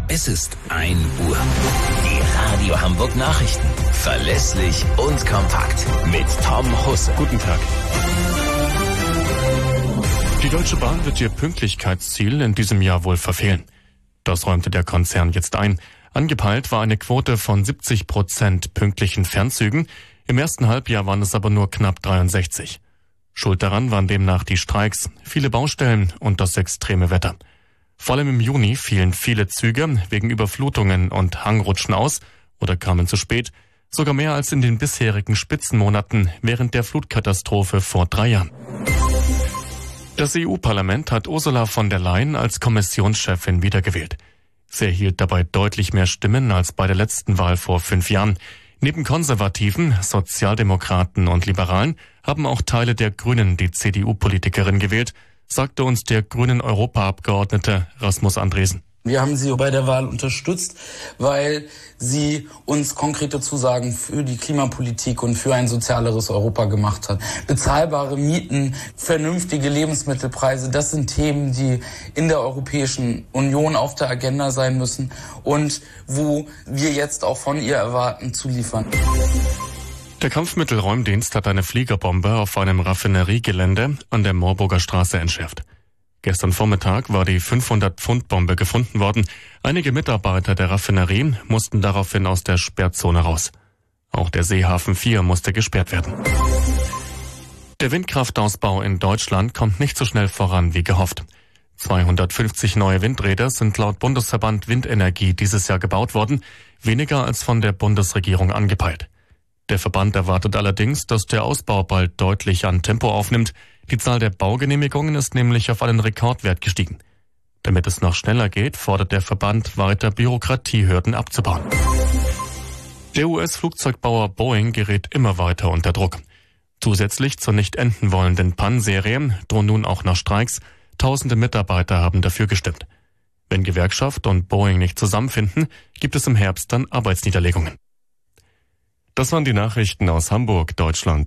Es ist 1 Uhr. Die Radio Hamburg Nachrichten. Verlässlich und kompakt. Mit Tom Husse. Guten Tag. Die Deutsche Bahn wird ihr Pünktlichkeitsziel in diesem Jahr wohl verfehlen. Das räumte der Konzern jetzt ein. Angepeilt war eine Quote von 70% pünktlichen Fernzügen. Im ersten Halbjahr waren es aber nur knapp 63. Schuld daran waren demnach die Streiks, viele Baustellen und das extreme Wetter. Vor allem im Juni fielen viele Züge wegen Überflutungen und Hangrutschen aus oder kamen zu spät, sogar mehr als in den bisherigen Spitzenmonaten während der Flutkatastrophe vor 3 Jahren. Das EU-Parlament hat Ursula von der Leyen als Kommissionschefin wiedergewählt. Sie erhielt dabei deutlich mehr Stimmen als bei der letzten Wahl vor 5 Jahren. Neben Konservativen, Sozialdemokraten und Liberalen haben auch Teile der Grünen die CDU-Politikerin gewählt, sagte uns der grünen Europaabgeordnete Rasmus Andresen. Wir haben sie bei der Wahl unterstützt, weil sie uns konkrete Zusagen für die Klimapolitik und für ein sozialeres Europa gemacht hat. Bezahlbare Mieten, vernünftige Lebensmittelpreise, das sind Themen, die in der Europäischen Union auf der Agenda sein müssen und wo wir jetzt auch von ihr erwarten, zu liefern. Der Kampfmittelräumdienst hat eine Fliegerbombe auf einem Raffineriegelände an der Moorburger Straße entschärft. Gestern Vormittag war die 500-Pfund-Bombe gefunden worden. Einige Mitarbeiter der Raffinerie mussten daraufhin aus der Sperrzone raus. Auch der Seehafen 4 musste gesperrt werden. Der Windkraftausbau in Deutschland kommt nicht so schnell voran wie gehofft. 250 neue Windräder sind laut Bundesverband Windenergie dieses Jahr gebaut worden, weniger als von der Bundesregierung angepeilt. Der Verband erwartet allerdings, dass der Ausbau bald deutlich an Tempo aufnimmt. Die Zahl der Baugenehmigungen ist nämlich auf einen Rekordwert gestiegen. Damit es noch schneller geht, fordert der Verband weiter Bürokratiehürden abzubauen. Der US-Flugzeugbauer Boeing gerät immer weiter unter Druck. Zusätzlich zur nicht enden wollenden Pan-Serie drohen nun auch noch Streiks. Tausende Mitarbeiter haben dafür gestimmt. Wenn Gewerkschaft und Boeing nicht zusammenfinden, gibt es im Herbst dann Arbeitsniederlegungen. Das waren die Nachrichten aus Hamburg, Deutschland.